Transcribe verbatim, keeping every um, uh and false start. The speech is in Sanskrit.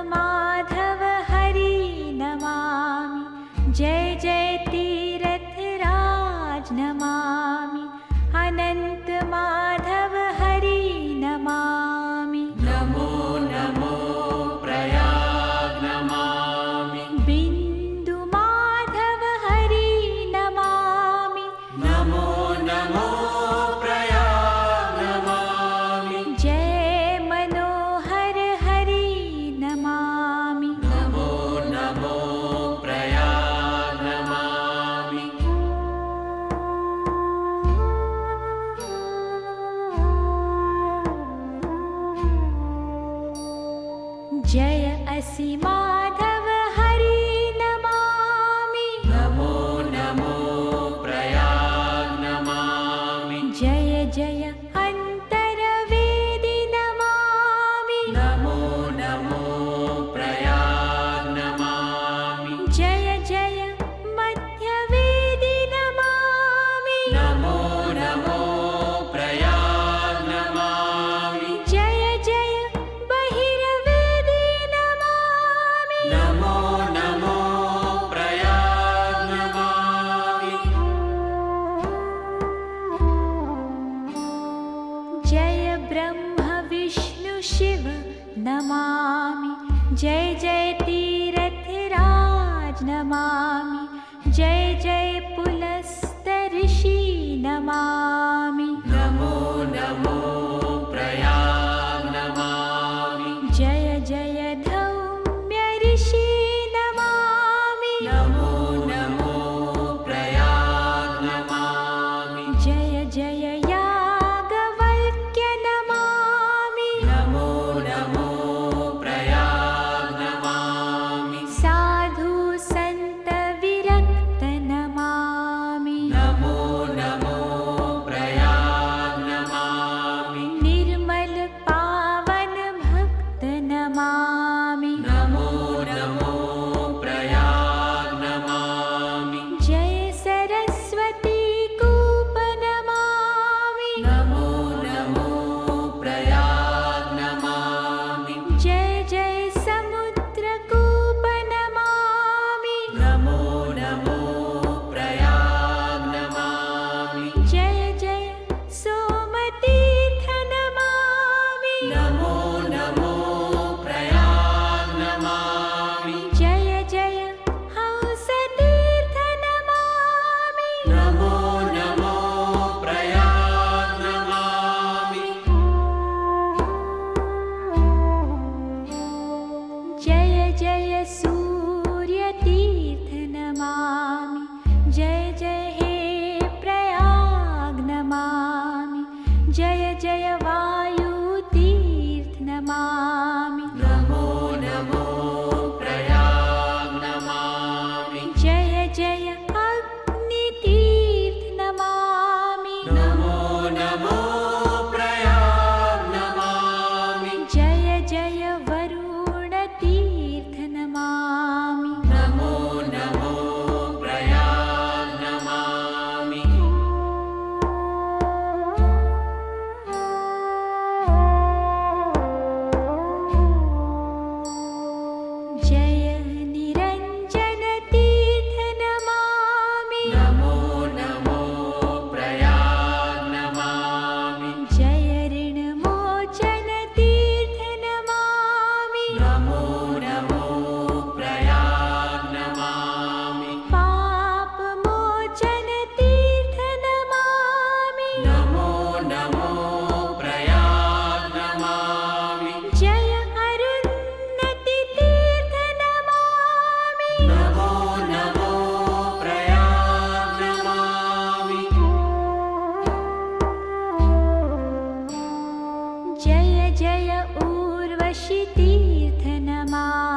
माधव हरि नमामि, जय जय तीर्थराज नमामि, अनंत माधव हरि नमामि। नमो नमो प्रयाग नमामि, बिंदु माधव हरि नमामि, नमो नमो प्रयाग नमामि, जय मनोहर हरि नमामि, नमो नमो प्रयाग नमामि। जय असि माधव हरि नमामि, नमो नमो प्रयाग नमामि, जय जय अंतरवेदी नमामि, नमो नमो प्रयाग नमामि, जय जय मध्यवेदी नमामि, नमो नमो प्रयाग नमामि, जय जय बहिर्वेदी नमामि, नमो नमो प्रयाग नमामि, जय ब्रह्म विष्णु शिव नमामि, जय जय तीर्थराज नमामि, जय जय पुलस्त ऋषि नमामि, नमो नमो प्रयाग नमामि, जय जय धौम्य ऋषि नमामि, नमो नमो प्रयाग नमामि, जय जय याज्ञवल्क्य नमामि, नमो नमो प्रयाग नमामि, साधु संत विरक्त नमामि, नमो नमो प्रयाग नमामि, निर्मल पावन भक्त नमामि, नमो नमो प्रयाग नमामि, जय सरस्वती कूप नमामि, नमो नमो प्रयाग नमामि, जय जय समुद्र कूप नमामि, नमो नमो प्रयाग नमामि, जय जय सोमतीर्थ नमामि, नमो नमो प्रयाग नमामि, जय जय हंसतीर्थ नमामि, नमो नमो प्रयाग नमामि, जय जय सूर्यतीर्थ नमामि, जय जय हे प्रयाग नमामि, जय जय वायुतीर्थ नमामि, नमो नमो प्रयाग नमामि, जय जय अग्नितीर्थ नमामि, नमो नमो प्रयाग नमामि, जय जय वरुणतीर्थ नमामि, नमो नमो प्रयाग नमामि, जय निरंजन तीर्थ नमामि, नमो नमो प्रयाग नमामि, जय ऋणमोचन तीर्थ नमामि, नमो नमो प्रयाग नमामि, पापमोचन तीर्थ नमामि, नमो नमो प्रयाग नमामि, जय अरुन्नति तीर्थ नमामि, नमो नमो प्रयाग नमामि, जय जय उर्वशी तीर्थ नमामि,